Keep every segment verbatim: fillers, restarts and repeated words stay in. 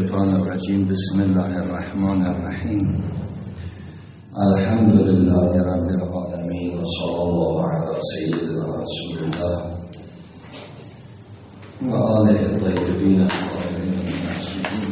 الشیطان الرجیم. بسم الله الرحمن الرحیم. الحمد لله رب العالمین و صلی الله علی سیدنا رسول الله و آله الطیبین الطاهرین المعصومین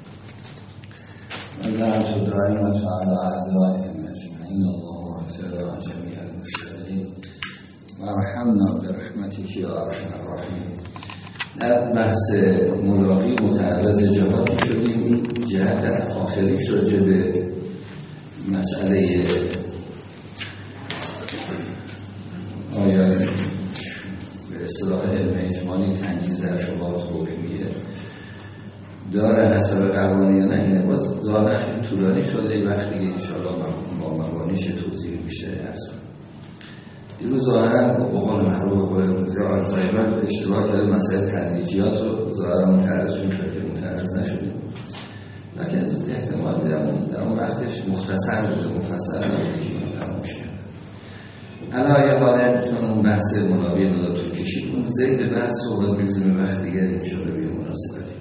و لعنة دائمة علی اعدائهم اجمعین. اللهم اغفر لنا جمیع المشتغلین و ارحمنا برحمتک یا ارحم الراحمین. در بحث ملاقی متعرض جهاتی شدیم. جهت آخریش راجع به مسئله آیا به اصطلاح علم اجمالی تنجیز در شبهات حکمیه داره حسب قوانین یا نه، اینه باز ظاهرا خیلی طولانی شده. این وقت دیگه انشاءالله با موانیش توضیح بیشتر هست. دیروز ظاهرا با قول معروف و زیاد زایمان اشتباه کرده مسئله تدریجیات رو ظاهرا متعرض شدیم که متعرض نشدیم، لیکن احتمال میدم در اون وقتش مختصر بوده، مفصل نبوده که این فراموش کرده. علایه حالا چون اون بحث منابع مداد رو کشید، اون زید بحث رو باید بگذاریم وقت دیگر انشاءالله به مناسبتی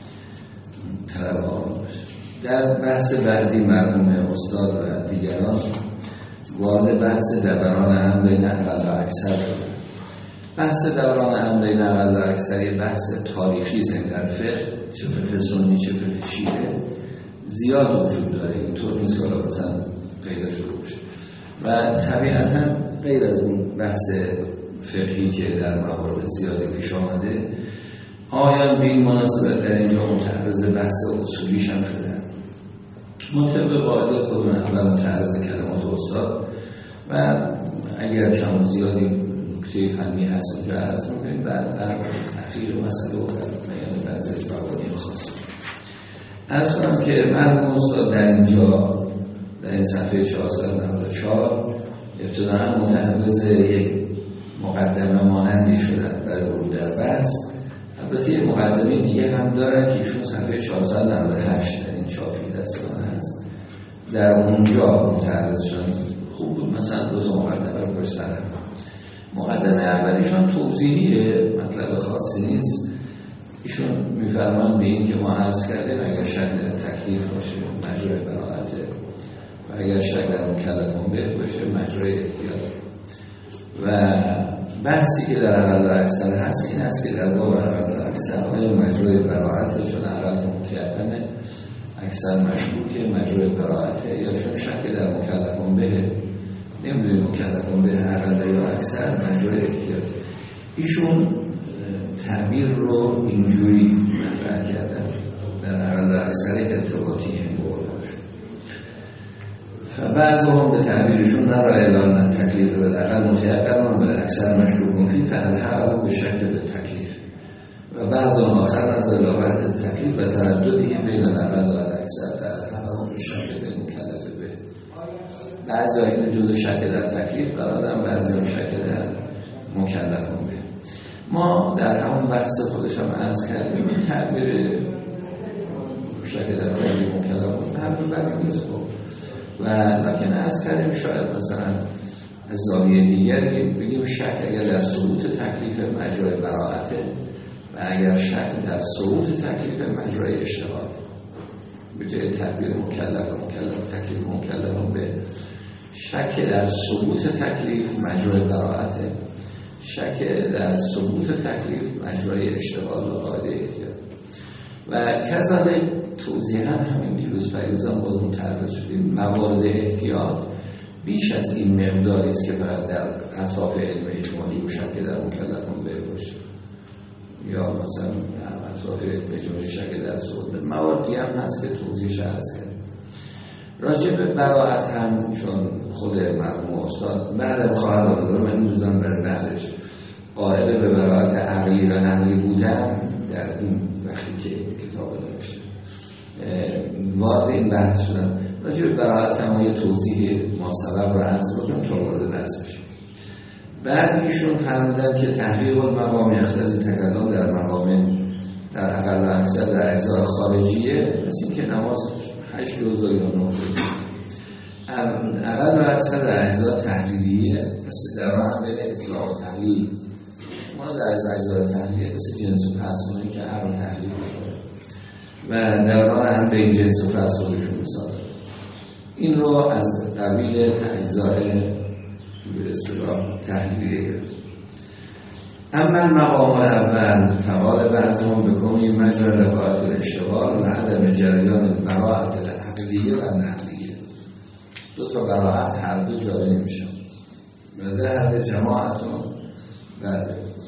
طلب آقا باشه. در بحث بعدی مرحوم استاد و دیگران وارد بحث دوران هم بین اقل و اکثر شده. بحث دوران هم بین اقل و اکثر یه بحث تاریخی زن در فقه، چه فقه سنی چه فقه شیعه زیاد وجود داره. اینطور نیست که مثلا پیدا شده باشه و طبیعتا غیر از اون بحث فقهی که در موارد زیادی پیش آمده، آیان به این مناسبت در اینجا متعرض بحث اصولیش هم شدن. مطبق قاعده خودمون اول متعرض کلمات استاد و اگر کم زیادی نکته فنی هست اونجا عرض می‌کنیم، بعد بر تحقیق مسئله و بیان بعضی از مبانی خاص. عرض کنم که مرحوم استاد در اینجا در این صفحه چهارصد و نود و چهار ابتداءً متعرض یک مقدمه مانندی شدن برای ورود در بحث. البته یک مقدمه دیگه هم دارن که ایشون صفحه چهارصد و نود و هشت در این چاپی دستانه هست، در اونجا متعرض شدن. خوب بود مثلا دو تا مقدمه رو پشت سر هم. مقدمه اولیشون توضیحیه، مطلب خاصی نیست. ایشون میفرمان به این که ما عرض کردیم اگر شک در تکلیف باشه مجرای براءته و اگر شک در مکلفون به باشه مجرای احتیاط. و بحثی که در اقل و اکثر هست این است که در باب اقل و اکثر آیا مجرای براءته چون اقل متیقنه، اکثر مشکوکه مجرای براءته، یا چون شک در مکلفون به نمیدونی مکلفون به اقل یا اکثر مجرای احتیاط. ایشون تعبیر رو اینجوری مطرح کردن در اقل و اکثر ارتباطی این بورداش. فبعض هم به تعبیرشون نرا اعلان تکلیف به اقل متیقن و به اکثر مشکوکون فی فالحق به شکل به تکلیف و بعض هم آخر نظر لابد تکلیف و ترددی بین اقل و اکثر فالحق به شکل به مکلف به. بعضی این جزء شکل در تکلیف قرارن، بعضی هم شکل در مکلفون به. ما در همون بحث خودش هم عرض کردیم این تعبیر شکل در تکلیف مکلفون به همون بدی نیست و لکن عرض کردیم شاید مثلا از زاویه دیگری بگیم شک اگر در ثبوت تکلیف مجرای براءته و اگر شک در ثبوت تکلیف مجرای اشتغال، به جای تعبیر مکلف و مکلف تکلیف مکلف به شک در ثبوت تکلیف مجرای براءته، شک در ثبوت تکلیف مجرای اشتغال و قاعده احتیاط. و کذالک توضیحاً همین دیروز فیروزان باز متعرض شدیم موارد احتیاط بیش از این مقداری است که فقط در اطراف علم اجمالی و شک در مکلفون به باشه یا مثلا اطراف علم اجمالی شک در ثبوت. مواردی هم هست که توضیحش عرض کردیم. راجع به براءت هم چون خود مرحوم استاد بعد خواهد آمد من این روزم بر بعدش قائل به براءت عقلی و نقلی بودن در این وقتی که کتاب نوشته وارد این بحث شدم. راجع به براءت هم یه توضیح ما سبب رو عرض بکنم تا وارد بحث بشیم. بعد ایشون فرمودن که تحقیق المقام یختضی تکلم در مقام در اقل و اکثر در اجزاء خارجیه، مثل که نماز هشت جزء یا نه جزء. اقل و اکثر در اجزاء تحلیلیه، مثل در راه بین اطلاع و تحلیل. ما در اجزاء تحلیلیه مثل جنس و پسمانی که هر رو تحلیل میکنه و درمان هم به این جنس رو از خودشون میسازن. این رو از قبیل تجزیه به اصطلاح تحلیلیه گرفت. اما المقام الاول فقال بعضهم بکنی مجرى رفاعت الاشتغال و عدم جریان براعت العقلیه و نقلیه. دو تا براعت هر دو جاری نمیشن. و ذهب جماعتون و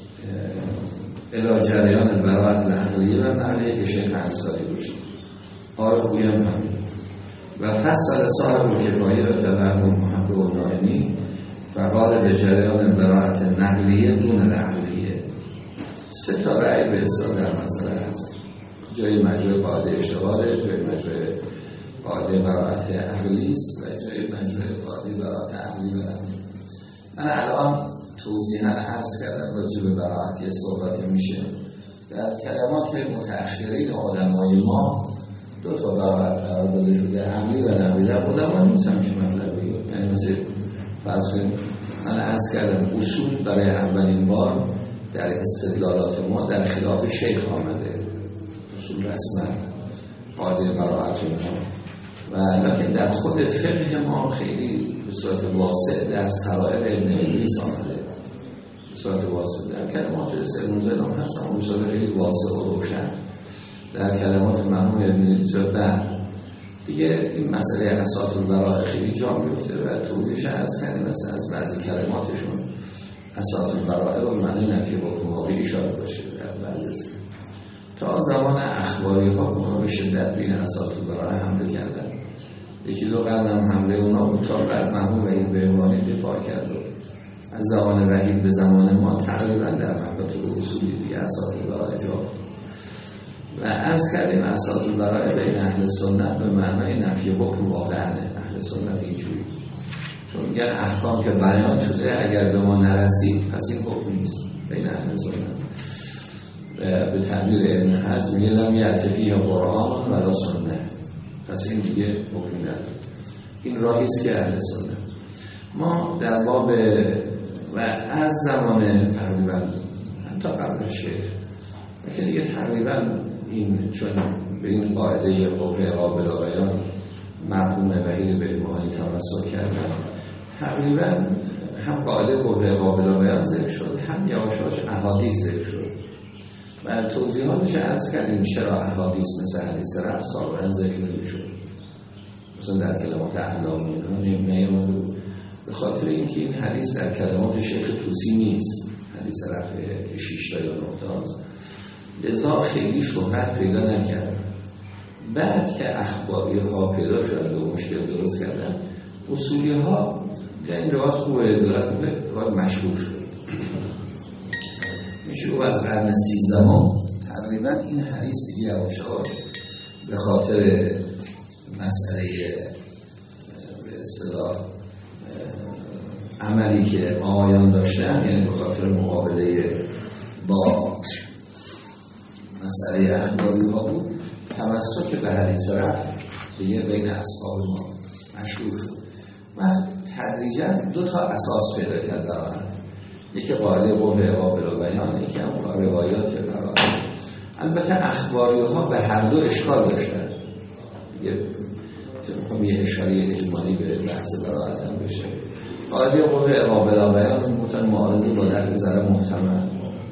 الى جریان براعت العقلیه و نقلیه که شیخ انصاری روشن آره خوی هم همین و فصل صاحب کفایه و تبعه محمد و نائمی فقال به جریان براعت نقلیه دون العقلیه. سه تا رأی به اصطلاح در مسئله هست. جای مجرای قاعده اشتغاله، جای مجرای قاعده براعت عقلی است و جای مجرای قاعده براعت عقلی و نقلی. من الان توضیحاً عرض کردم راجع به براعت یه صحبت میشه. در کلمات متأخرین علمای ما دو تا براعت قرار داده شده، عقلی و نقلی. در علما نیستم که مطلب بگم. یعنی مثل فرض کنید من عرض کردم اصول برای اولین بار در استدلالات ما در خلاف شیخ آمده، اصول رسما قاعده براعت و لکن در خود فقه ما خیلی به صورت واسع در سرائر ابن ادریس آمده، به صورت واسع در کلمات سرموزه هم هست، اما به صورت خیلی واسع و روشن در کلمات مرحوم ابن ادریس و بعد دیگه این مسئله اساس البراءه خیلی جا میفته و توضیحش عرض کردیم. مثلا از بعضی کلماتشون اساس البراءه رو معنی نفی حکم واقعی اشاره باشه در بعضی از تا زمان اخباری ها اونا به شدت بین اساس البراءه حمله کردن. یکی دو قرن هم حمله اونا بود تا بعد مرحوم وحید بهبانی دفاع کرد و از زمان وحید به زمان ما تقریبا در مکاتب اصولی دیگه اساس البراءه جا و عرض کردیم اساس البراءه بین اهل سنت به معنای نفی حکم واقعه. اهل سنت اینجوری چون میگن احکام که بیان شده اگر به ما نرسید پس این حکم نیست بین اهل سنت. به تعبیر ابن حزم میگه لم یعتفیه قرآن ولا سنت، پس این دیگه حکم نداره. این راهیست که اهل سنت ما در باب و از زمان تقریبا حتی قبل شیخ که دیگه تقریبا این چون به این قاعده قوه قابل بیان مرحوم وحید بهبانی تمسک کردن تقریبا هم قاعده قوه قابل بیان ذکر شد هم یواش یواش احادیث ذکر شد و توضیحاتش عرض کردیم چرا احادیث مثل حدیث رفع سابقا ذکر نمی‌شد، مثلا در کلمات اعلامی ها نیامده بود به خاطر اینکه این حدیث در کلمات شیخ طوسی نیست، حدیث رفع که شش تا یا نه تاست، لذا خیلی شهرت پیدا نکرد. بعد که اخباری ها پیدا شد و مشکل درست کردن اصولی ها در این روایت خوبه دولت به روایت مشهور شد. میشه او از قرن سیزدهم تقریبا این حدیث دیگه یواشاش به خاطر مسئله به اصطلاح عملی که آقایان داشتن، یعنی به خاطر مقابله با مسئله اخباری ها بود، تمسک به حدیث رفع دیگه بین اصحاب ما مشهور شد و تدریجا دو تا اساس پیدا کرد برای یکی قاعده قوه قابل بیان، یکی هم روایات براءه. البته اخباری ها به هر دو اشکال داشتن. یه میخوام یه اشاره اجمالی به بحث براءت هم بشه. قاعده قوه قابل بیان گفتن معارضه با دفع ضرر محتمل.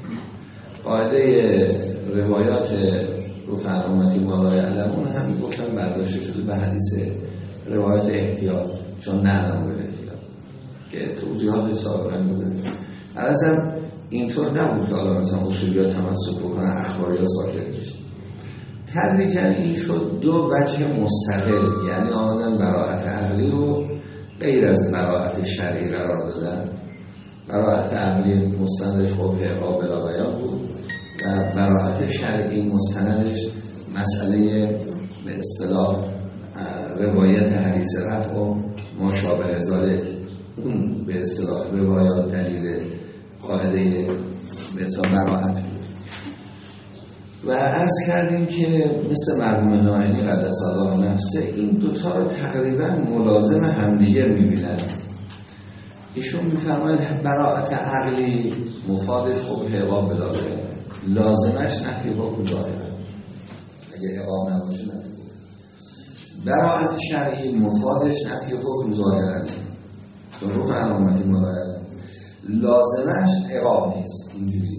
قاعده روایات گفتن امتی ما لا یعلمون هم گفتن برداشته شده به حدیث روایات احتیاط، چون نه نام به احتیاط که توضیحات سابقا بوده. عرضم اینطور نبود که حالا مثلا اصولیات تمسک بکنن اخباری ها ساکت بشه. تدریجا این شد دو وجه مستقل، یعنی آمدن براءت عقلی رو غیر از براءت شرعی قرار دادن. براءت عقلی مستندش قوه قابل بیان بود و براءت شرعی مستندش مسئله به اصطلاح روایت حدیث رفع و ما شابه ذالک، اون به اصطلاح روایات دلیل قاعده به اصطلاح براءت بود. و عرض کردیم که مثل مرحوم نائینی قدس الله نفسه این دوتا رو تقریبا ملازم همدیگر میبینند. ایشون میفرماید براءت عقلی مفادش قبح قابل بیان، لازمش نفی حکم ظاهره. اگه عقاب نباشه نفی حکم. براءت شرعی مفادش نفی حکم ظاهرا چون رفع علامتی ملایت لازمش عقاب نیست. اینجوری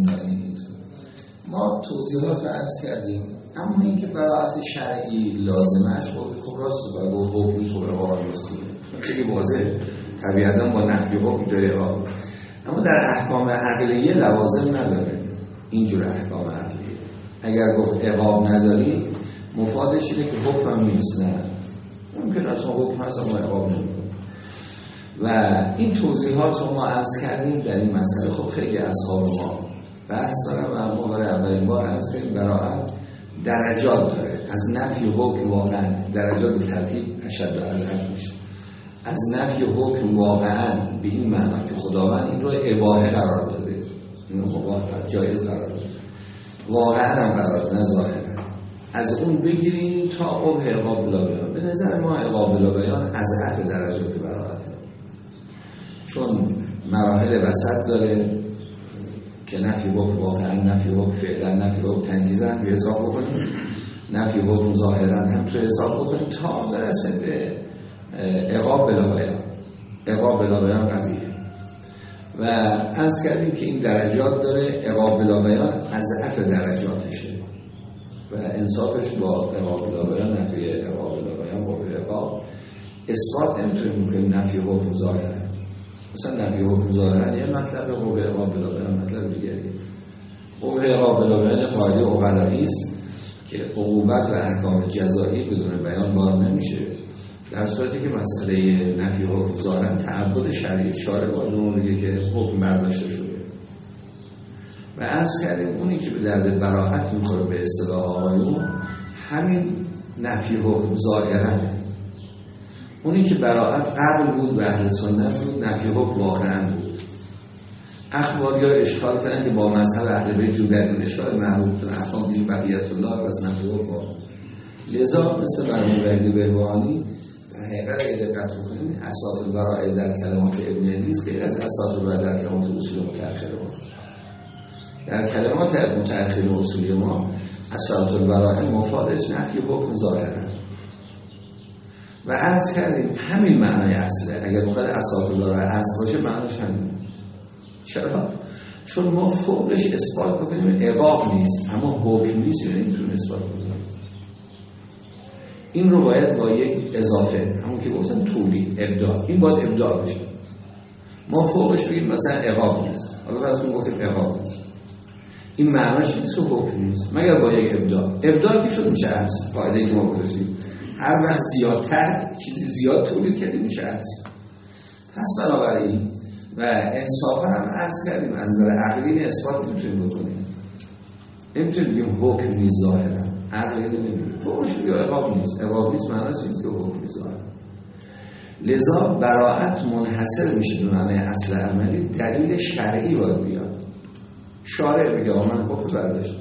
ما توضیحات رو عرض کردیم، اما اینکه براءت شرعی لازمش خب راست و گفت حکمی خب عقاب نیست، خیلی واضحه، طبیعتا با نفی حکم جای عقاب. اما در احکام عقلیه لوازم نداره. اینجور احکام عقلیه اگر گفت عقاب نداری مفادش اینه که حکم هم نیست. نه ممکن اصلا حکم هست اما عقاب نمیکنه. و این توضیحات رو ما عرض کردیم در این مسئله. خب خیلی اصحاب ما بحث دارم و اما برای اولین بار عرض کردیم براءت درجات داره. از نفی حکم واقعا درجات به ترتیب اشد و ازرق میشه. از نفی حکم واقعا به این معنی که خداوند این رو اباحه قرار داده، این رو مباح جایز قرار داده، واقعا هم قرار داده، نه ظاهرا. از اون بگیریم تا قبح عقاب بلا بیان. به نظر ما عقاب بلا بیان از اضعف درجات براءت، چون مراحل وسط داره که نفی حکم واقعا، نفی حکم فعلا، نفی حکم تنجیزا به حساب بکنیم، نفی حکم ظاهرا هم تو حساب بکنیم تا برسه به عقاب بلا بیان. عقاب بلا بیان قبیه و عرض کردیم که این درجات داره. عقاب بلا بیان از اضعف درجاتشه و انصافش با عقاب بلا بیان نفی عقاب بلا بیان با عقاب اثبات نمیتونیم بکنیم نفی حکم ظاهرا. مثلا نفی حکم ظاهرا یه مطلب، قبح عقاب بلا بیان مطلب دیگری. قبح عقاب بلا بیان قاعده عقلایی است که عقوبت و احکام جزایی بدون بیان بار نمیشه، در صورتی که مسئله نفی حکم ظاهرا تعبد شرعی شارع با اون میگه که حکم برداشته شده. و عرض کردیم اونی که به درد براءت میخوره به اصطلاح آقایون همین نفی حکم ظاهرا. اونی که براءت قبل بود به اهل سنت بود نفی حکم واقعا بود. اخباری ها اشکال کردن که با مذهب اهل بیت جو در این اشکال معروف کنن احکام بیش بقیت الله و از نفی حکم واقعا. لذا مثل مرحوم وحید بهبهانی در حقیقت اگه دقت بکنید اساس البراءه در کلمات ابن ادریس غیر از اساس البراءه در کلمات اصول متأخر ما. در کلمات متأخر اصولی ما اساس البراءه مفادش نفی حکم ظاهرا. و عرض کردیم همین معنای اصله. اگر مقدر اساس البراءه اصل باشه معنیش همین. چرا؟ چون ما فوقش اثبات بکنیم عقاب نیست اما حکم نیست، یعنی نمیتونیم اثبات بکنیم. این رو باید با یک اضافه، همون که گفتم تولید، ابداع، این باید ابداع بشه. ما فوقش بگیم مثلا عقاب نیست، حالا براتون گفتیم عقاب نیست، این معناش نیست و حکم نیست مگر با یک ابداع. ابداع که شد میشه اصل. قاعده‌ای که ما گفتیم هر وقت زیادتر چیزی زیاد تولید کردیم میشه اصل. پس بنابراین و انصافا هم عرض کردیم از نظر عقلی اثبات نمیتونیم بکنیم، نمیتونیم بگیم حکم نیست ظاهرا، عقلی نمیگیم فوقش بگیم عقاب نیست. عقاب نیست معناش نیست که حکم نیست ظاهرا. لذا براءت منحصر میشه به معنی اصل عملی، دلیل شرعی باید بیاد. شارع میگه من حکم برداشتم.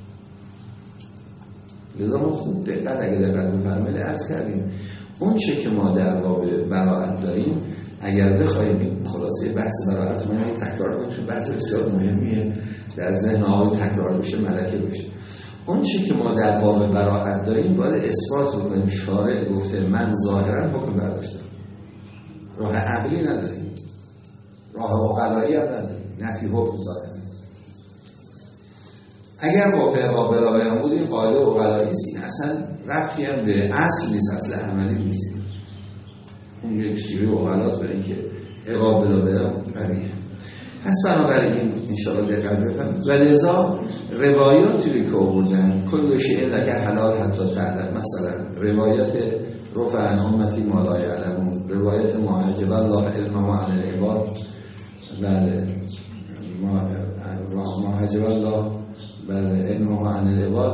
لذا ما خوب دقت اگه دقت بفرمایید عرض کردیم اون چه که ما در باب براءت داریم، اگر بخوایم خلاصه بحث براءت من تکرار کنیم چون بحث بسیار مهمیه در ذهن آقای تکرار بشه ملکه بشه. اون چه که ما در باب براءت داریم باید اثبات بکنیم شارع گفته من ظاهرا حکم برداشتم. راه عقلی نداریم، راه عقلایی هم نداریم، نفی حکم ظاهرا. اگر واقع قابل بیان بود این قاعده عقلایی است، این اصلا ربطی هم به اصل نیست، اصل عملی نیست. اون یک شیوه عقلاست برای اینکه قابل بیان قویه. پس بنابراین انشاءالله دقت بکنید. و لذا روایاتی که آوردن کل شیء لک حلال حتی تعلم، مثلا روایت رفع عن امتی ما لا یعلمون، روایت ما حجب الله علمه عن العباد، بله ما حجب الله بله علمه عن العباد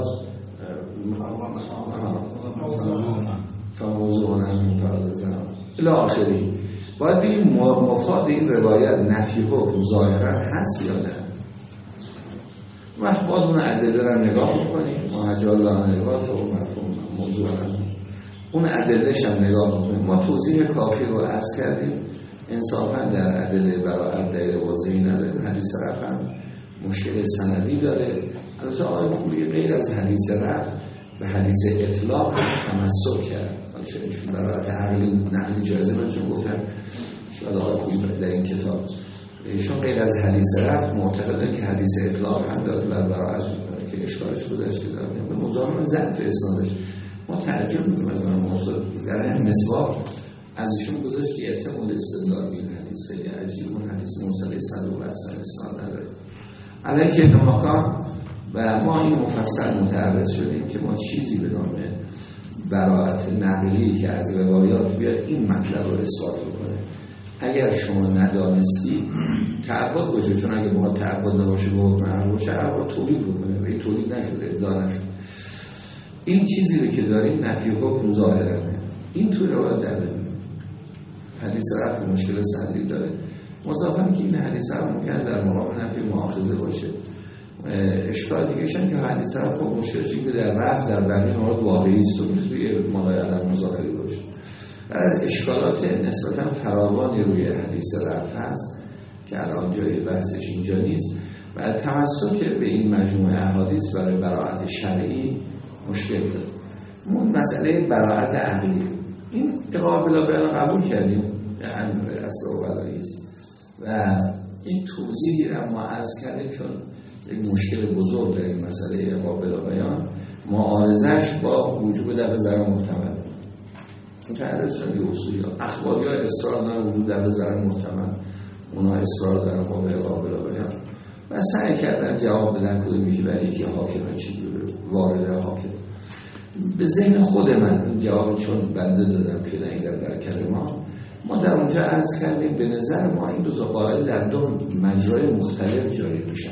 فموضوع عن فرض زنا الی آخری. باید بگیم مفاد این روایت نفی حکم ظاهرا هست یا نه. وقت باید اون ادله رو نگاه میکنیم، ما حجب الله عن العباد تا اون مفهوم موضوع عن اون ادلهش هم نگاه میکنیم. ما توضیح کافی رو عرض کردیم، انصافا در ادله براءت دلیل واضحی نداره. حدیث رفع مشکل سندی داره. البته آقای خوری غیر از حدیث رفع به حدیث اطلاق تمسک کرد. حالا شاید ایشون برایت عقلی نقلی جایزه من چون گفتم شاید آقای خوبی در این کتاب ایشون غیر از حدیث رفت معتقدن که حدیث اطلاق هم داد و برایت که اشکالش بودش که دارم به مزاحم زن تو اسنادش ما تعجب میکنم از من موضوع در این مسواق از ایشون گذاشت که اعتماد استدلال به این حدیث خیلی عجیب، اون حدیث مرسل صدوق اصلا اسناد نداره علیه که نماکان. و ما این مفصل متعرض شدیم که ما چیزی به نام براءت نقلی که از روایات بیاد این مطلب رو اثبات بکنه. اگر شما ندانستی تعبد باشه، چون اگه ما تعبد نباشه به حکم عقل باشه عقل تولید بکنه و این تولید نشده، ادعا نشده. این چیزی رو که داریم نفی حکم ظاهرانه این توی روایات در نمیاد. حدیث رفع مشکل سندی داره، مضافن که این حدیث هم ممکن در مقام نفی مؤاخذه باشه. اشکال دیگه شن که حدیث رفع خب مشکلشی که در رفع در بنی مورد واقعی است و توی مالای علم مظاهری باشه. از اشکالات نسبتا فراوانی روی حدیث رفع هست که الان جای بحثش اینجا نیست و تمسک به این مجموعه احادیث برای براءت شرعی مشکل داره. اون مسئله براءت عقلی این قابل بیان قبول کردیم یعنی اصل و بلایی است و این توضیحی را ما عرض کردیم چون یک مشکل بزرگ در این مسئله قابل بیان معارضش با وجود در ضرر محتمل متعرض شدن یه اصولی ها اخباری ها اصرار دارن وجود در ضرر محتمل، اونا اصرار دارن قابل قابل بیان و سعی کردن جواب بدن کدوم میشه برای یکی حاکمه چی جوره وارد حاکم. به ذهن خود من این جواب چون بنده دادم که نگرد در کلمات ما در اونجا عرض کردیم به نظر ما این دو تا قاعده در دو مجرای مختلف جاری میشن.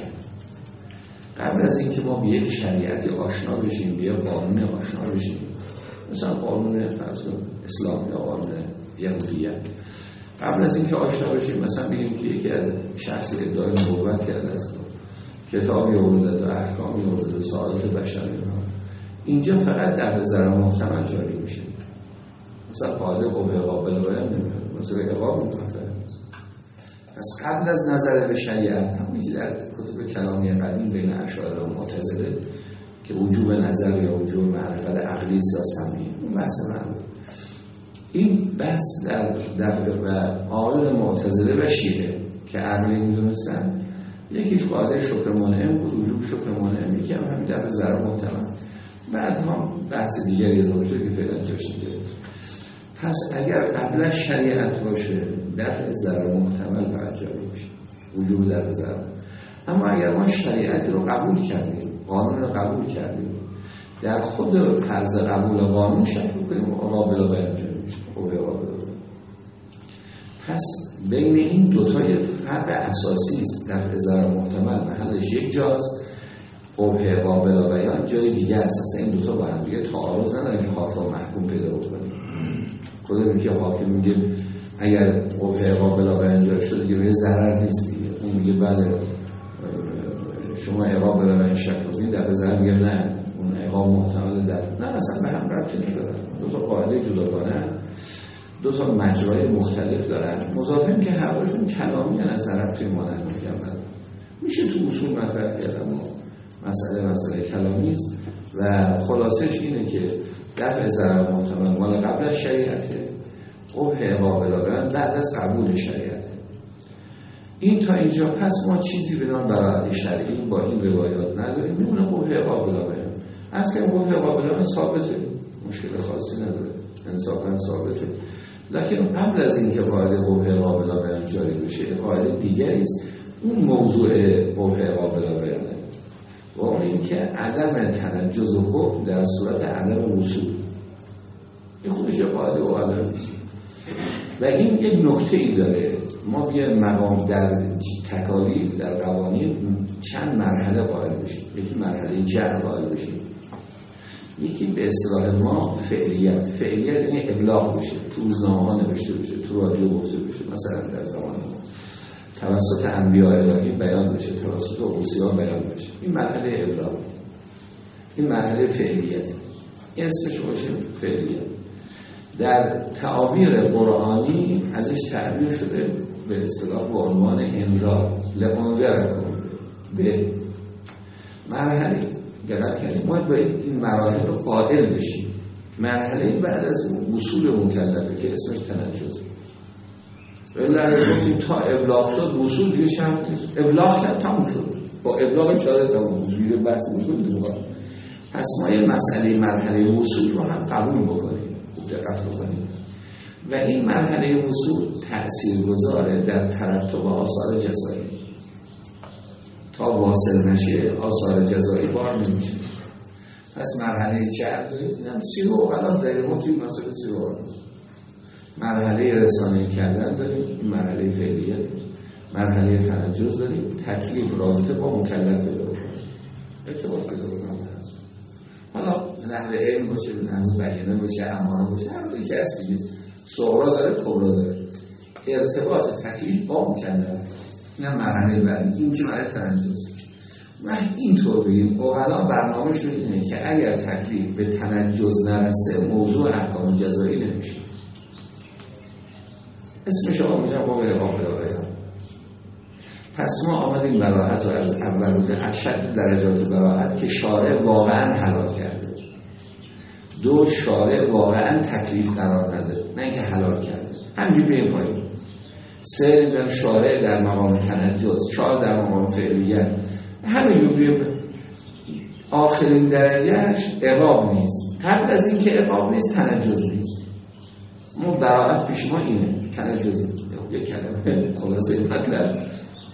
قبل از اینکه ما به یک شریعتی آشنا بشیم، به یک قانون آشنا بشیم، مثلا قانون فرض اسلام یا قانون یهودیت، قبل از اینکه آشنا بشیم مثلا بگیم که یکی از شخص ادعای نبوت کرده است، کتابی آورده و احکامی آورده سعادت بشر، اینجا فقط در ضرر محتمل جاری میشه. مثلا قاعده قبه قابل بیان نمیشه، مثلا اقام مطلق. پس قبل از نظر به شریعت همونی که در کتب کلامی قدیم بین اشاعره و معتزله که وجوب نظر یا وجوب معرفت عقلی یا سمعی اون بحث من این بحث در دفع و آقایون معتزله و شیعه که عقلی میدونستن یکیش قاعده شکر منعم بود، وجوب شکر منعم، یکی هم همین دفع ضرر محتمل، بعد هم بحث دیگری اضافه شد که فعلا جاش نگرفت. پس اگر قبل شریعت باشه دفع ضرر محتمل باید جاری میشه، وجوب دفع ضرر. اما اگر ما شریعت رو قبول کردیم، قانون رو قبول کردیم، در خود فرض قبول قانون شک کنیم قابل بیان جاری میشه، قابل قابل. پس بین این دوتای فرق اساسی است. دفع ضرر محتمل محلش یک جاست، قبه قابل بیان جای دیگه است. اصلا این دوتا با هم دیگه تعارض نداره که حاکم محکوم پیدا بکنیم. خودمون که حاکم میگه اگر قبه قابل بیان جاری شده دیگه ضرر نیست دیگه، اون میگه بله شما عقاب برای شک کنید، در بزرگ میگه نه اون عقاب محتمل در نه، اصلا به هم ربطی ندارن. دو تا قاعده جداگانه، دو تا مجرای مختلف دارن، مضافن که هر دوشون کلامی ان از طرف توی مانند میگم میشه تو اصول مطرح کردن. مسئله مسئله کلامی است و خلاصش اینه که دفع ضرر محتمل مال قبل از شریعته، قبه قابل بیان بعد از قبول شریعته. این تا اینجا پس ما چیزی به نام براءت شرعی با این روایات نداریم، میمونه قبه قابل بیان. از که قبه قابل بیان ثابته، مشکل خاصی نداره، انصافا ثابته. لکن قبل از اینکه قاعده قبه قابل بیان جاری بشه قاعده دیگری است، اون موضوع قبه قابل بیانه و اون اینکه عدم تنجز حکم در صورت عدم وصول. این خودش قاعده و عدم و این یک نکته ای داره. ما بیا مقام در تکالیف در قوانین چند مرحله قائل بشیم. یکی مرحله جر قائل بشیم، یکی به اصطلاح ما فعلیت. فعلیت یعنی ابلاغ بشه، تو روزنامه ها نوشته بشه، تو رادیو گفته بشه، مثلا در زمان ما توسط انبیاء الهی بیان بشه، توسط اوصیا بیان بشه. این مرحله ابلاغ، این مرحله فعلیت، این اسمش باشه فعلیت. در تعابیر قرآنی ازش تعبیر شده به اصطلاح با عنوان انذار، لانذرکم به مرحله دقت کنید ما باید این مراحل رو قائل بشیم. مرحله بعد از وصول مکلفه که اسمش تنجز. ولی اگر گفتیم تا ابلاغ شد وصول دیگه شرط نیست. ابلاغ کرد تموم شد. با ابلاغ شده تموم شد. دیگه بحث وصول دیگه. پس ما یه مسئله مرحله وصول رو هم قبول بکنیم. خوب دقت بکنیم. و این مرحله وصول تأثیرگذاره در ترتب آثار جزایی. تا واصل نشه آثار جزایی بار نمیشه. پس مرحله چهار داریم. اینم سیر و غلاف داریم. مطلب مسئله سیر و غلاف. مرحله رسانه کردن داریم. این مرحله فعلیه داریم. مرحله تنجز داریم. تکلیف رابطه با مکلف پیدا کنیم. ارتباط پیدا کنیم. حالا نحوه علم باشه، نحوه بیانه باشه، امانه باشه، هر دوی که هست دیگه. صغرا داره، کبرا داره. ارتباط تکلیف با مکلف. این هم مرحله بعدی. این که مرحله تنجز. وقتی اینطور بگیم اوغلا برنامه‌شون اینه که اگر تکلیف به تنجز نرسه موضوع احکام جزایی نمیشه. اسمش آقا میگم با به اقام بیان. پس ما آمدیم براحت رو از اول روز اشد درجات براحت که شارع واقعا حلال کرده. دو، شارع واقعا تکلیف قرار نده، نه اینکه حلال کرده. همینجور به این پایین. سه، در شارع در مقام تنجز، چهار در مقام فعلیت. همینجور بیه آخرین درجهش عقاب نیست. قبل از این که عقاب نیست تنجز نیست. ما براحت پیش ما اینه تنجز. یک کلمه خلاصه مطلب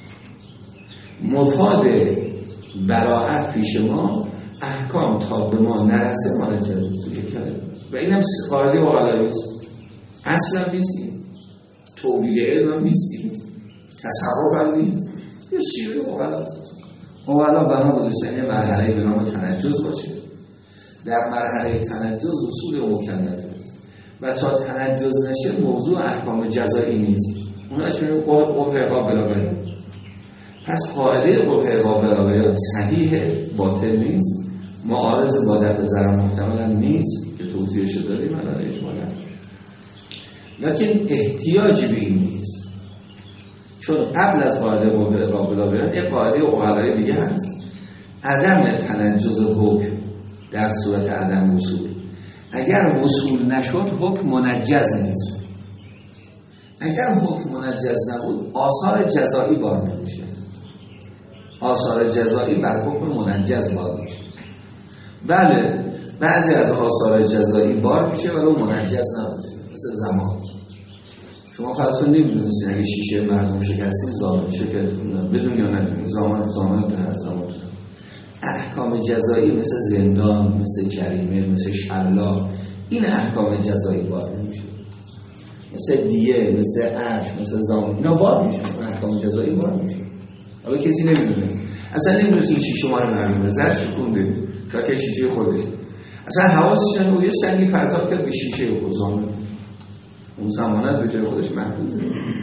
مفاد براحت پیش ما احکام تا به ما نرسه منجز یک کلمه. و اینم قاعده اوغلایی است. اصلا نیستیم، توحید علم هم نیستیم، تصرف هم نیست، یه شیوه اوغلا اوغلا بنا بودستانی مرحله به نام تنجز باشه. در مرحله تنجز اصول مکلفه و تا تنجز نشه موضوع احکام جزایی نیست. اون اش میگه قبح عقاب بلا بیان. پس قاعده قبح عقاب بلا بیان صحیح باطل نیست، معارض با دفع ضرر محتمل هم نیست که توضیحش دادیم الان اجمالا، لیکن احتیاجی به این نیست. چون قبل از قاعده قبح عقاب بلا بیان یک قاعده اوغلایی دیگه هست، عدم تنجز حکم در صورت عدم وصول. اگر وصول نشد حکم منجز نیست. اگر حکم منجز نبود آثار جزایی بار نمیشه. آثار جزایی بر حکم منجز بار میشه. بله بعضی از آثار جزایی بار میشه ولی منجز نباشه. مثل زمان. شما خواستون نمیدونستین اگه شیشه مردم شکستین زمان شکست بدون یا ندونید زمان زمان در زمان. احکام جزایی مثل زندان، مثل جریمه، مثل شلاق، این احکام جزایی بار نمیشه. مثل دیه، مثل عرش، مثل زمان، اینا بار میشه. احکام جزایی بار میشه. حالا کسی نمیدونه، اصلا نمیدونه این شیشه ما رو معلومه، زرد شکونده که شیشه خودش، اصلا حواسش نمیدونه یه سنگی پرتاب کرد به شیشه خود زمان، اون زمانت به جای خودش محفوظه.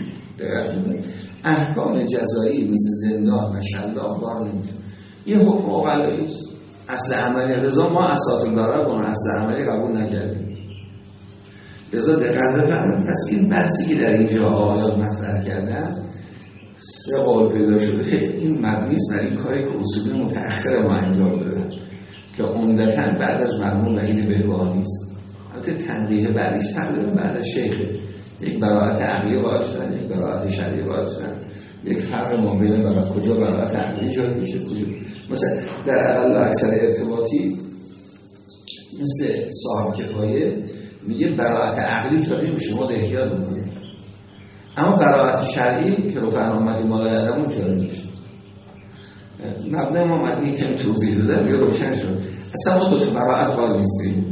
احکام جزایی مثل زندان و شلاق بار نمیشه. این حکم اوغلایی است. اصل عملی رضا ما اساس البراءه کنن اصل عملی قبول نکردیم. رضا دقت بفرمایید. پس این بحثی که در اینجا آیات مطرح کردن سه قول پیدا شده. این مبنی است بر این کاری که اصولی متأخر ما انجام دادن که عمدتاً بعد از مرحوم وحید بهبهانی است. البته تنبیه بعدش تقریبا بعد از شیخ یک براءت عقلی وارد شدن، یک براءت شرعی وارد شدن. یک فرق ما بین براءت کجا براءت عقلی جاری میشه کجا مثلا در اقل و اکثر ارتباطی مثل صاحب کفایه میگه براءت عقلی جاری میشه ما احتیاط میکنیم، اما براءت شرعی که رفع امتی مالای علمون جاری میشه. مبنای ما مدنی که توضیح دادم یا روشن شد. اصلا ما دو تا براءت قائل نیستیم.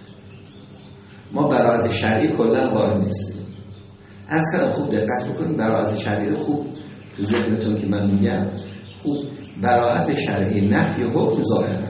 ما براءت شرعی کلا قائل نیستیم. عرض کردم خوب دقت بکنید براءت شرعی رو خوب تو ذهنتون که من میگم خوب براءت شرعی نفی حکم ظاهرا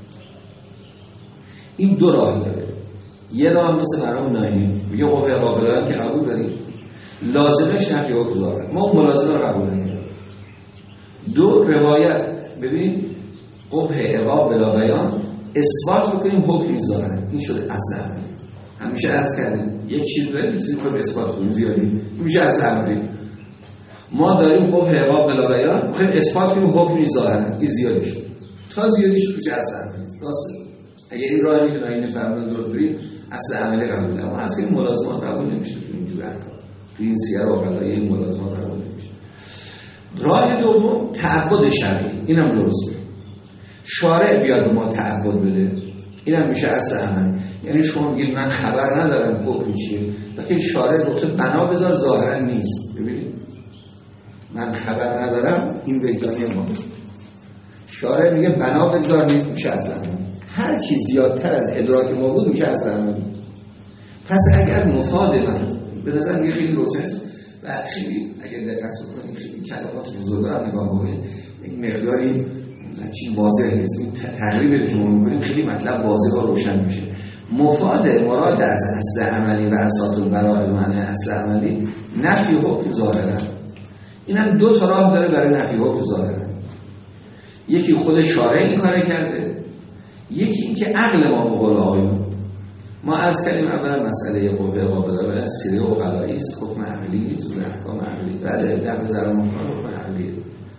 این دو راه داره. یه راه مثل مرحوم نایمی میگه قبح عقاب بلا بیان که قبول داریم لازمش نفی حکم ظاهرا ما اون ملازمه رو قبول نداریم. دو روایت ببین قبح عقاب بلا بیان اثبات بکنیم حکم ظاهرا این شده اصل عملی. همیشه عرض کردیم یک چیز داریم چیزی کنیم اثبات کنیم زیادی میشه اصل عملی. ما داریم قبح عقاب بلا بیان میخوایم اثبات کنیم حکم ظاهرا این زیاد میشه تا زیادیش تو جذب عملی راسته. اگه این راهی که ناین فرمودن درست برید اصل عملی قبول نمیشه، اما اصل این ملازمات قبول نمیشه تو اینجور احکام، تو این سیر و قضایی این ملازمات قبول نمیشه. راه دوم تعبد شرعی، اینم درسته. شارع بیاد به ما تعبد بده، اینم میشه اصل عملی. یعنی شما میگید من خبر ندارم حکم چیه، لیکن شارع گفته بنا بذار ظاهرا نیست. ببینید من خبر ندارم، این وجدانی ما. شارع میگه بنا بذار نیست، میشه اصل عملی. هر چی زیادتر از ادراک ما بود میشه اصل عملی. پس اگر مفاد من به نظر میگه خیلی روشن و خیلی اگر دقت کنید خیلی کلمات بزرگ هم نگاه بکنید یک مقداری چیز واضح نیست. این تقریبی که ما میکنیم خیلی مطلب واضح و روشن میشه. مفاد مراد از اصل عملی و اساس البراء معنی اصل عملی نفی حکم ظاهرا. اینم دو تا راه داره برای نفی حکم ظاهرا. یکی خود شارع این کار کرده، یکی این که عقل ما به قول آقایون ما عرض کردیم اولا مسئله قوه قابله و سیره و قلایی است، حکم عقلی نیست، احکام عقلی. بله در نظر ما حکم عقلیه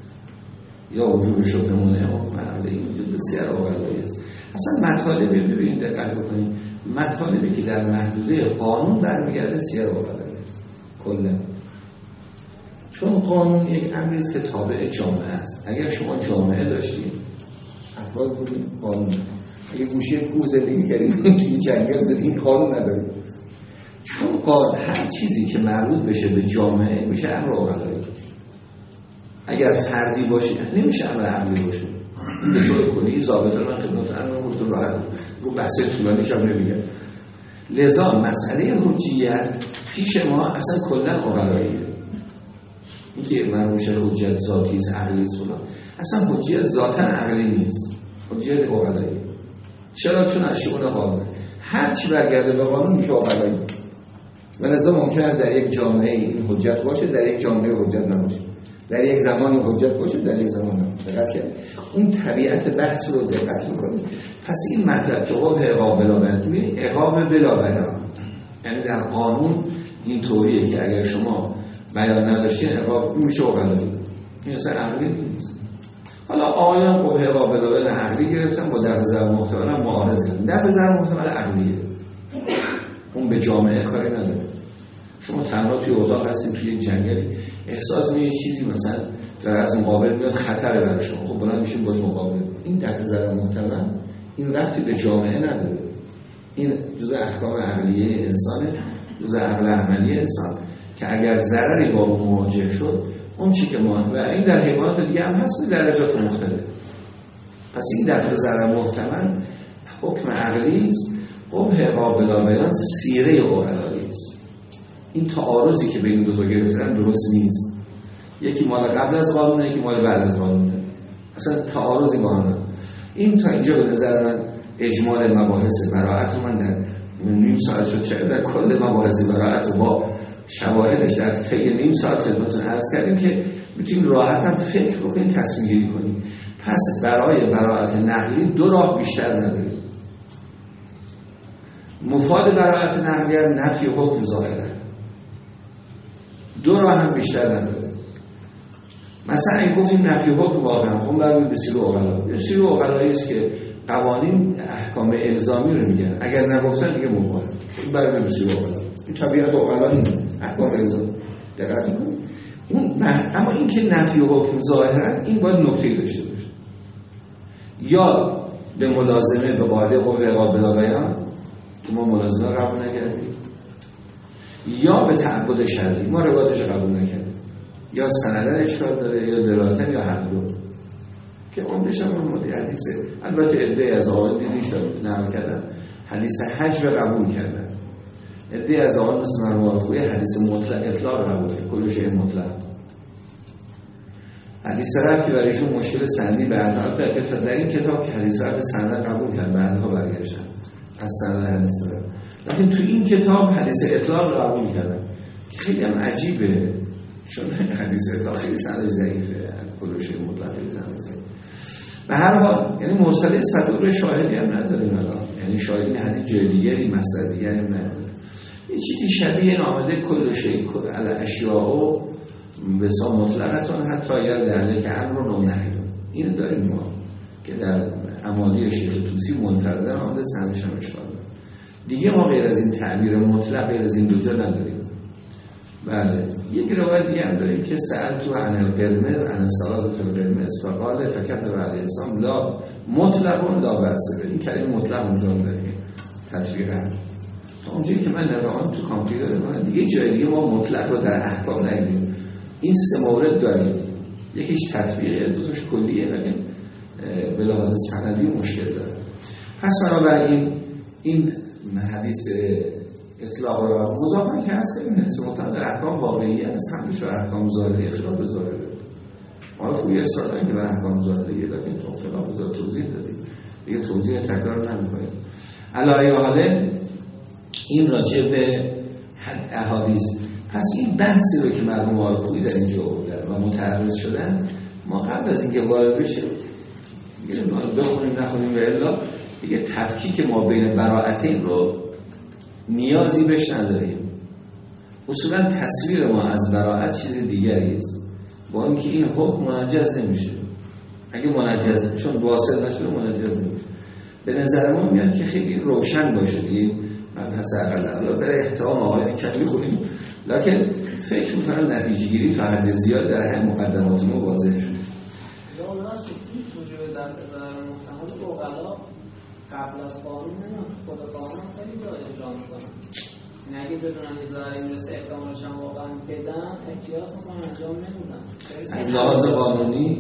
یا وجوب شبه مونع حکم عقلی وجود بسیار و قلایی است. اصلا مطالبی ببینید دقت بکنید، مطالبی که در محدوده قانون برمیگرده سیره و قلایی است کلا. چون قانون یک امری است که تابع جامعه است. اگر شما جامعه داشتید افراد بودید قانون، اگه گوشه کوه زندگی کردید توی جنگل زندگی قانون ندارید. چون قانون هر چیزی که مربوط بشه به جامعه میشه امر عقلایی. اگر فردی باشه نمیشه امر عقلی باشه. این به طور کلی ضابطه من خدمت عرض گفتم راحت رو بحث طولانیش هم نمیگم. لذا مسئله حجیت پیش ما اصلا کلا عقلاییه. اینکه مرموش حجیت ذاتی است عقلی است فلان، اصلا حجیت ذاتاً عقلی نیست، حجیت عقلایی. چرا؟ چون از شؤون قانون هر چی برگرده به قانون میشه عقلایی. و لذا ممکن است در یک جامعه این حجت باشه، در یک جامعه حجت نباشه، در یک زمانی حجت باشه، در یک زمان نباشه. دقت کنید اون طبیعت بحث رو دقت می‌کنید. پس این مطلب که حکم عقاب بلا بیان، ببینید عقاب بلا بیان یعنی در قانون این طوریه که اگر شما بیان نداشتین عقاب میشه عقلایی. این اصلا عقلی نیست. حالا آقایان حکم عقاب بلا بیان عقلی گرفتن، با دفع ضرر محتمل هم معارض کردن. دفع ضرر محتمل عقلیه، اون به جامعه کاری نداره. شما تنها توی اتاق هستید توی یک جنگلی، احساس می‌کنید چیزی مثلا در از مقابل میاد خطر برای شما، خب بلند میشین باش مقابل. این دفع ضرر محتمل این ربطی به جامعه نداره. این جزء احکام عقلیه انسانه، جزء عقل عملی انسان که اگر ضرری با اون مواجه شد اون چی که ما و این در حیوانات دیگه هم هست به درجات مختلف. پس این دفع ضرر محتمل حکم عقلی است. حکم عقاب بلا بیان سیره عقلایی است. این تعارضی که بین دو تا گرفتن درست نیست. یکی مال قبل از قانونه، یکی مال بعد از قانونه. اصلا تعارضی با هم. این تا اینجا به نظر من اجمال مباحث براءت من در نیم ساعت شد، شاید در کل مباحث براءت با شواهدش در طی نیم ساعت خدمتتون عرض کردیم که میتونیم راحت هم فکر بکنیم، تصمیم گیری کنیم. پس برای براءت نقلی دو راه بیشتر نداریم. مفاد براءت نقلی نفی حکم ظاهره، دو راه هم بیشتر نداره. مثلا این گفتیم نفی حکم واقعا خون برای بسیار عقلا، بسیار عقلایی است که قوانین احکام الزامی رو میگن، اگر نگفتن دیگه مباح. این برای بسیار عقلا، این طبیعت عقلایی احکام الزامی. دقت کنید اون اما این که نفی حکم ظاهرا این باید نکته داشته باشه، یا به ملازمه به قاعده حکم عقاب بلا بیان که ما ملازمه قبول نکردیم، یا به تعبد شرعی ما روایتش قبول نکردیم، یا سندن اشکال داره یا دلالتن یا هر دو که عمدش هم مورد حدیثه. البته عده از آقایان دیدین شد نقل کردن حدیث حج رو قبول کردن، عده از آقایان مثل مرحوم خویی حدیث مطلق اطلاق قبول کرد، کل شیء مطلق. حدیث رفت که برایشون مشکل سندی بعد در, در این کتاب که حدیث رفت سند قبول کرد، بعدها برگشتن از سند حدیث رفت. لیکن تو این کتاب حدیث اطلاق قبول کردن که خیلی هم عجیبه، چون حدیث اطلاق خیلی سند ضعیفه، کل شیء مطلق خیلی سند ضعیفه. به هر حال یعنی مرسله صدور شاهدی هم نداریم الان، یعنی شاهدی حدیث جلیگری مصدر دیگری هم نداریم. یه چیزی شبیه این آمده کل شیء علی اشیاء بسا مطلقتون حتی اگر در که امر و نهی اینو داریم ما که در امالی شیخ طوسی منفردن آمده سندش هم اشکال داره. دیگه ما غیر از این تعبیر مطلق غیر از این دو جا نداریم. بله یک روایت دیگه هم داریم که سألتو عن القرمز عن صلاة فی القرمز فقال فکتب علیه السلام لا مطلق لا بأس به. این کلمه مطلق اونجا هم داریم تطبیق هم تا اونجایی که من نراهم تو کامپیوتر میکنم دیگه جای دیگه ما مطلق رو در احکام ندیدیم. این سه مورد داریم، یکیش تطبیقه، دوتاش کلیه، لیکن به لحاظ سندی مشکل داره. پس بنابراین این حدیث اطلاق را مضافن که هست که این حدیث مطلق در احکام واقعی هست، همش بر احکام ظاهری خلاف ظاهره. ما خوبی اصرار داریم که بر احکام ظاهری لیکن تو خلاف ظاهر توضیح دادیم، دیگه توضیح تکرار نمی‌کنیم. علی حاله این راجع به حد احادیث. پس این بحثی رو که مرحوم آقای خویی در اینجا آوردن و متعرض شدن، ما قبل از اینکه وارد بشیم دیگه بخونیم نخونیم و الا دیگه تفکیک ما بین براءتین رو نیازی بهش نداریم. اصولا تصویر ما از براءت چیز دیگری است، با اینکه این حکم منجز نمیشه. اگه منجز چون واصل نشده منجز نمیشه. به نظر ما میاد که خیلی روشن باشه دیگه مبحث اقل برای احترام آقایان کمی خونیم، لکن فکر میکنم نتیجه گیری تا حد زیاد در هم مقدمات ما واضح شد. یا اون راست وجود در ازار محتمل اوغلا قبل از قانون نمیم خود قانون خیلی جای اجرا میکنم. این اگه بدونم یه ظاهری مثل احتمالش هم واقعا بدم احتیاط مثلا انجام نمیدم. از لحاظ قانونی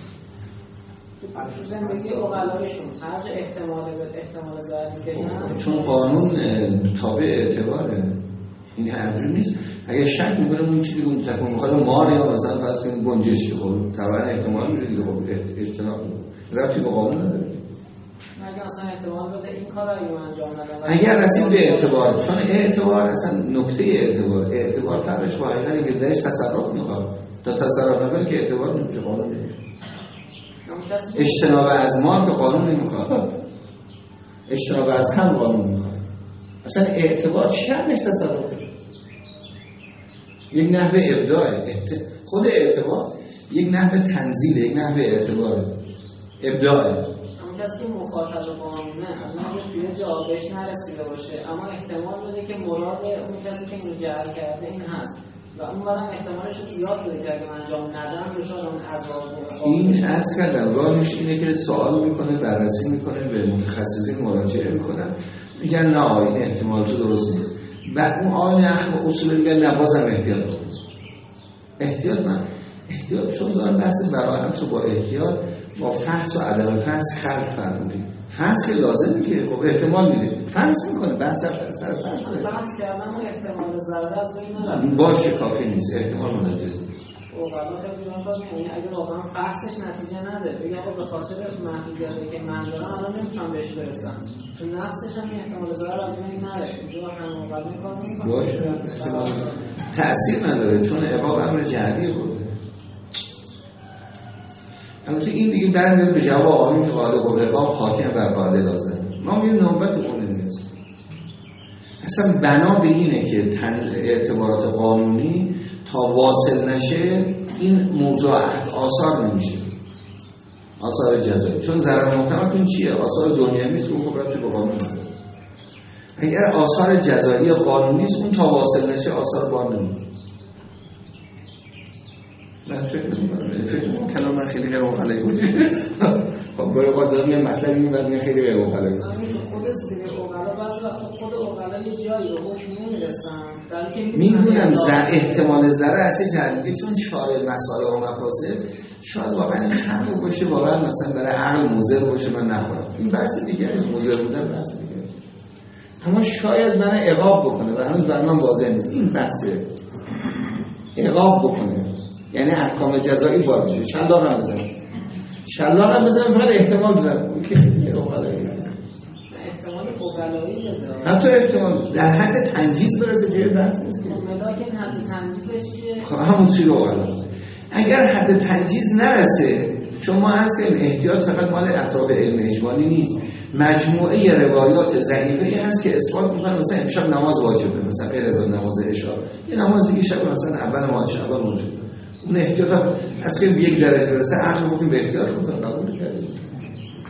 تو زندگی اوغلایشون هر جا احتمال به احتمال ظاهری کشن، چون قانون تابع اعتباره، این هرجور نیست. اگه شک میکنه اون چیزی که اون تکون میخواد مار یا مثلا فرض کنید گنجشک، خب طبعا احتمال میره دیگه، خب اجتناب ربطی به قانون نداره. اگه اصلا احتمال بده این کار رو انجام ندم، اگر رسید به اعتبار، چون اعتبار اصلا نکته اعتبار اعتبار فرقش با حقیقتی که درش تصرف میخواد، تا تصرف نکنه که اعتبار نمیشه، قانون نمیشه. اجتناب از مار که قانون نمیخواد، اجتناب از هم قانون میخواد. اصلا اعتبار شرمش تصرفه، یک نحوه ابداعه. خود اعتبار یک نحوه تنزیل، یک نحوه اعتباره، ابداعه. اما کسی که مخاطب قانونه از ما توی جا بهش نرسیده باشه، اما احتمال بده که مراد اون کسی که اینو جعل کرده این هست و اون برم احتمالش زیاد بوده که اگه انجام ندم روشان اون عذاب. این عرض کردم راهش اینه که سوال میکنه، بررسی میکنه، به متخصصین مراجعه میکنن، میگن نه این احتمال تو درست نیست. بعد اون آن اخم اصول میگن نه بازم احتیاط بکن. احتیاط من احتیاط چون دارم بحث براءت رو با احتیاط با فحص و عدم فحص خلط فرمودیم. فحص که لازمه که خب احتمال میده، فحص میکنه، بحث سر سر فحص فحص کردن و احتمال ضرر از بین نره باشه، کافی نیست، احتمال منجز نیست. اوغلا خیلی جان باز میگه اگه واقعا فحصش نتیجه نده بگه آقا به خاطر محدودیتی که من دارم الان نمیتونم بهش برسم، تو نفسش هم احتمال ضرر از بین نره، اینجا هم اوغلا کار نمیکنه. باشه تأثیر نداره چون عقاب امر جهدی خوده. البته این دیگه برمیاد به جواب آقایون که قاعده قبل عقاب حاکم بر قاعده لازم. ما میگیم نوبت خونه نیست. اصلا بنا به اینه که اعتبارات قانونی تا واصل نشه این موضوع آثار نمیشه، آثار جزایی. چون ضرر محتملتون چیه؟ آثار دنیوی است که اون خب ربطی به قانون نداره. اگر آثار جزایی قانونی است اون تا واصل نشه آثار بار نمیشه. من فکر نمی‌کنم، فکر می‌کنم کلام من خیلی غیر مقلعی بود. خب برای قاضی میگم مطلبی میاد خیلی غیر مقلعی بود. خود سیر اوغلا بعضی وقتا خود اوغلا یه جایی به حکم نمیرسن. میدونم زر احتمال ضرر اصلا جدیده چون شارع مسائل و مفاسد شاید واقعا این خمر باشه، واقعا مثلا برای عقل مضر باشه من نخورم. این بحث دیگه است، مضر بودن بحث دیگه. اما شاید من عقاب بکنه و هنوز برای من واضح نیست. این بحثه عقاب بکنه یعنی احکام جزایی بار میشه. شلاق هم بزنه شلاق هم بزنه فقط احتمال بزنه اون که اوغلایی احتمال اوغلایی بده، حتی احتمال در حد تنجیز برسه جای بحث نیست که مداکن حد تنجیزش چیه؟ خب همون چیز اوغلا. اگر حد تنجیز نرسه، چون ما عرض کردیم احتیاط فقط مال اطراف علم اجمالی نیست، مجموعه روایات ضعیفه هست که اثبات میکنه مثلا امشب نماز واجبه، مثلا غیر از نماز عشاء یه نماز دیگه شب مثلا اول ماه شعبان موجوده، اون احتیاط هم از که یک درجه برسه عقل بکنیم به احتیاط بکنیم قبول کردیم.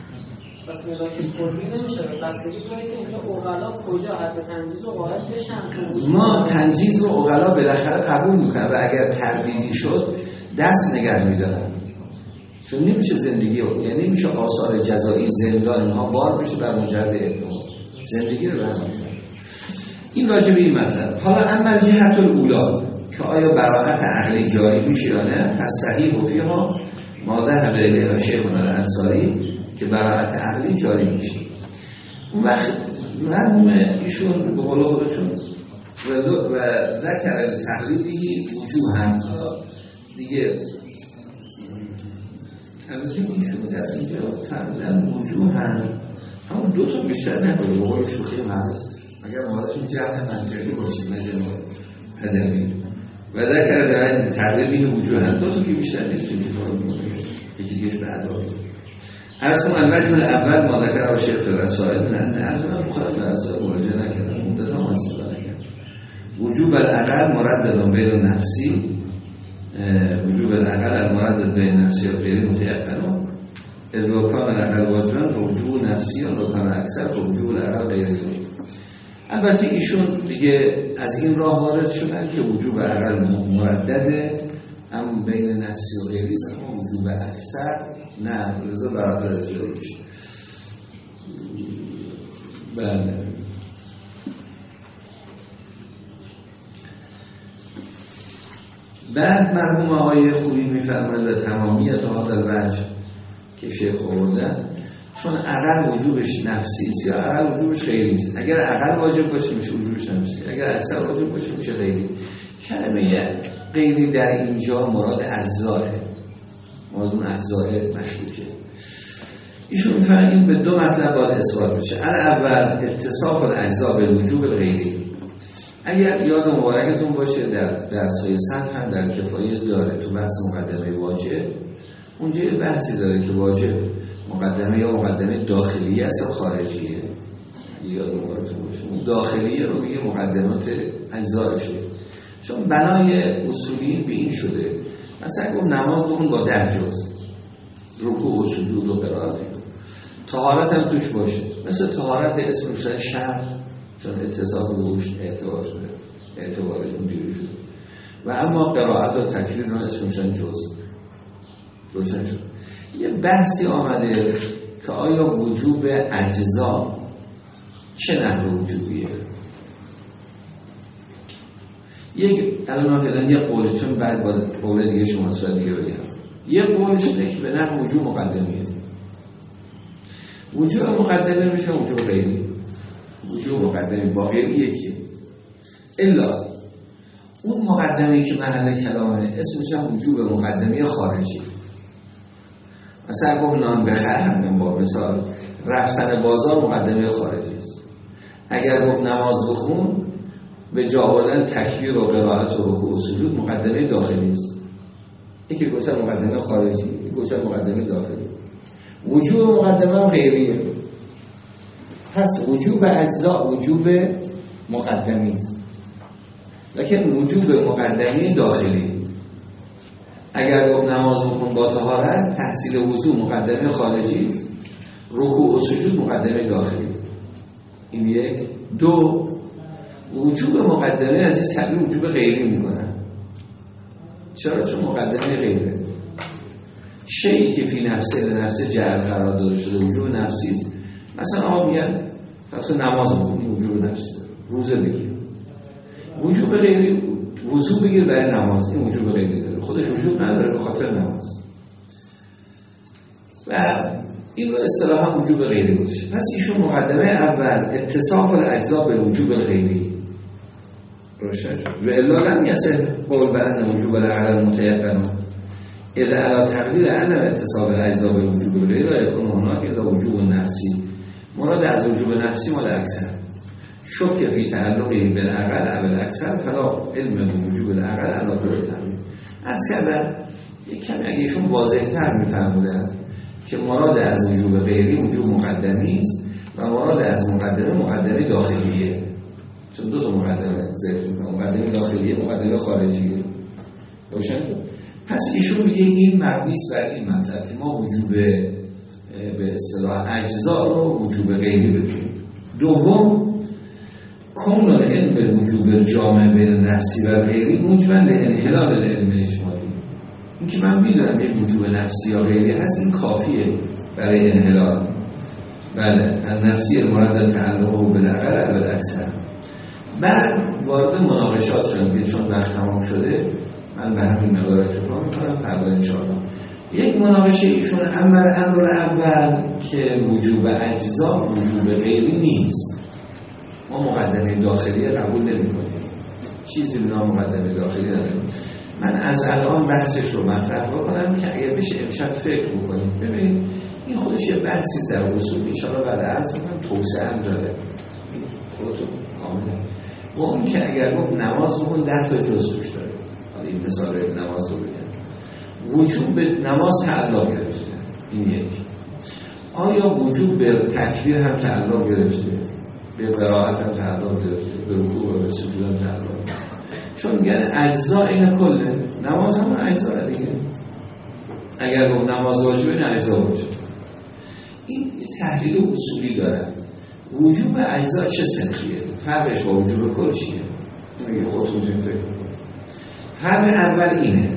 پس ملاک کلی نمیشه، بستگی داره که اینجا عقلا کجا حد تنجیز رو قائل بشن. ما تنجیز رو عقلا بالاخره قبول میکنن و اگر تردیدی شد دست نگه میدارن، چون نمیشه زندگی رو، یعنی نمیشه آثار جزایی زندان اینها بار بشه بر مجرد ادعا، زندگی رو برمی‌دارن. این راجع به این مطلب. حالا اما جهت الاولا که آیا براءت عقلی جاری میشه یا نه، پس صحیح و فیها ما ذهب الیه شیخنا الانصاری که براءت عقلی جاری میشه. اون وقت مرحوم ایشون به قول خودشون و ذکر تقلیدی وجوهن دیگه البته ایشون در اینجا فرمودن وجوهن همون دو تا بیشتر نکنه به قول شوخی هست اگر مادرشون جمع منطقی باشیم نه جمع ادبی و ذکر در تقلیدی وجوهن دو تا که بیشتر نیست که یکی دیگهش به ادبی ارسم الوجه اول ما ذکر و شیخ الرسائل نه ارسم هم مخالف رسائل مراجعه نکردم مدت هم استفاده نکردم. وجوب الاقل مردد بین نفسی وجوب الاقل المردد بین نفسی و غیر متیقن اذ کان الاقل واجبا وجوب نفسی و کان اکثر وجوب الاقل غیر. البته ایشون دیگه از این راه وارد شدن که وجوب اقل مردده هم بین نفسی و غیری است، اما وجوب اکثر نه، لذا برادر از جایی میشه. بله بعد مرحوم آقای خوبی میفرماید و تمامیت هذا الوجه که شیخ آوردن چون عقل وجوبش نفسی است یا عقل وجوبش غیری است. اگر عقل واجب باشه میشه وجوبش نفسی، اگر اکثر واجب باشه میشه غیری. کلمه غیری در اینجا مراد اجزاه، مراد اون اجزاه مشکوکه. ایشون میفرمایند به دو مطلب باید اثبات بشه. اول اتصاف الاجزاء به وجوب الغیری. اگر یاد مبارکتون باشه در درس‌های سطح هم در کفایه داره تو بحث مقدمه واجب اونجا یه بحثی داره که واجب مقدمه یا مقدمه داخلی است یا خارجیه. یاد مبارکتون باشه اون داخلیه رو میگه مقدمات اجزایشه، چون بنای اصولی به این شده مثلا گفت نماز بخون با ده جز رکوع و سجود و قرائت، طهارت هم توش باشه، مثل طهارت اسم روشن شرط چون اتصال روش اعتبار شده اعتبار اون دیگه شده و اما قرائت و تکبیر رو اسم روشن جز روشن شد. یه بحثی آمده که آیا وجوب اجزا چه نحو وجوبیه؟ یک الان فعلا یه قوله چون بعد با قوله دیگه شما سوال دیگه بگم. یه قولش اینه که به نحو وجوب مقدمیه. وجوب مقدمه میشه وجوب غیری. وجوب مقدمی با غیری یکیه. الا اون مقدمی که محل کلامه اسمش هم وجوب مقدمی خارجی. مثلا گفت نان بخر همین با مثال رفتن بازار مقدمه خارجی است. اگر گفت نماز بخون به جا آوردن تکبیر و قرائت و رکوع و سجود مقدمه داخلی است. یکی گفت مقدمه خارجی، یکی گفت مقدمه داخلی. وجوب مقدمه هم غیریه. پس وجوب اجزا وجوب مقدمی است، لیکن وجوب مقدمی داخلی. اگر گفت نماز بخون با طهارت تحصیل وضو مقدمه خارجی است، رکوع و سجود مقدمه داخلی. این یک. دو وجوب مقدمه از این تعبیر وجوب غیری میکنن. چرا؟ چون مقدمه غیره شیئی که فی نفسه لنفسه جعل قرار داده شده وجوب نفسی است. مثلا آقا میگن پس نماز بخونی وجوب نفسی داره، روزه بگیر وجوب غیری، وضو بگیر برای نماز این وجوب غیری داره، خودش وجوب نداره به خاطر نماز و این رو اصطلاحا وجوب غیری باشه. پس ایشون مقدمه اول اتصاف الاجزا به وجوب الغیری روشن شد و الا لم یصح قول بان وجوب الاعلی متیقن اذا علی تقدیر عدم اتصاف الاجزا به وجوب الغیری و یکون هناک اذا وجوب نفسی. مراد از وجوب نفسی مال اکثر شک فی تعلقی بالاقل او الاکثر فلا علم وجوب الاقل علی طور تقدیر. از کردن یک کمی اگه ایشون واضح‌تر می‌فرمودن که مراد از وجوب غیری وجوب مقدمی است و مراد از مقدمه مقدمه داخلیه، چون دو تا مقدمه ذکر می‌کنه، مقدمه داخلیه مقدمه خارجیه. روشن شد. پس ایشون میگه این مبنی است بر این مطلب که ما وجوب به اصطلاح اجزا رو وجوب غیری بدونیم. دوم، کون العلم به وجوب جامع بین نفسی و غیری موجب انحلال العلم اجمالی. این که من میدونم یک وجوب نفسی یا غیری هست، این کافیه برای انحلال. بله، نفسی المراد تعلقه بالعقل بالعکس. بعد وارد مناقشات شدیم چون وقت تمام شده، من به همین مقدار اکتفا میکنم. فردا انشاءالله یک مناقشه ایشون امر امر اول که وجوب اجزا وجوب غیری نیست. ما مقدمه داخلی قبول نمی کنیم، چیزی به نام مقدمه داخلی نداریم. من از الان بحثش رو مطرح بکنم که اگر بشه امشب فکر بکنیم. ببینید این خودش یه بحثی در اصول انشاءالله بعد عرض کنم توسعه هم داره، این خودتون کامله. و اون که اگر گفت نماز بکن ده تا جز توش داره. حالا این مثال نماز رو بگم. وجوب به نماز تعلق گرفته، این یک. آیا وجوب به تکبیر هم تعلق گرفته؟ به قرائت هم تعلق گرفته؟ به رکوع و به سجود هم تعلق گرفته؟ چون میگن اجزا این کله، نماز هم اجزا دیگه. اگر گفت نماز واجبه این اجزا واجبه. این تحلیل اصولی داره. وجوب اجزا چه سنخیه؟ فرقش با وجوب کل چیه؟ میگه خودتون فکر کنید. فرق اول اینه،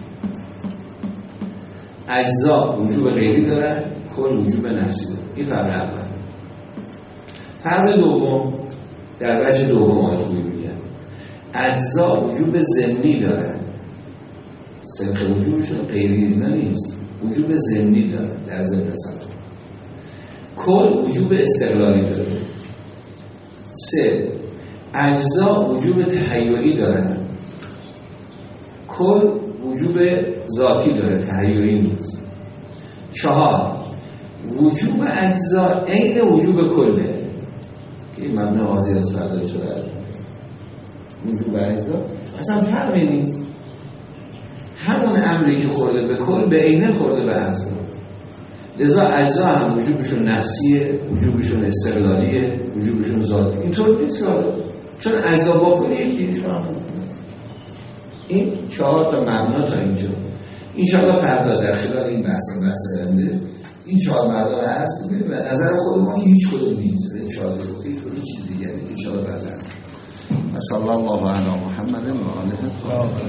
اجزا وجوب غیری دارن، کل وجوب نفسی دارن. این فرق اول. فرق دوم، در وجه دوم آیه خوبی میگن اجزا وجوب ضمنی دارن. سنخ وجوبشون غیری نیست، وجوب ضمنی دارن در ضمن اصلا. کل وجوب استقلالی داره. سه، اجزا وجوب تهیعی دارن، کل وجوب ذاتی داره، تهیعی نیست. چهار، وجوب اجزا عین وجوب کله که این مبنی واضح از فردا شده است. وجوب اجزا اصلا فرقی نیست، همون امری که خورده به کل به عینه خورده به اجزا. لذا اجزا هم وجوبشون نفسیه، وجوبشون استقلالیه، وجوبشون ذاتی. اینطور نیست چون اجزا با کل یکی. این چهار تا مبنا تا اینجا. انشاءالله فردا در خلال این بحث و بحث آینده این چهار مبنا رو هست به نظر خود ما که هیچ کدوم نیست. انشاءالله هیچ کدوم چیز دیگه انشاءالله بعد از. صلی الله علی محمد و آله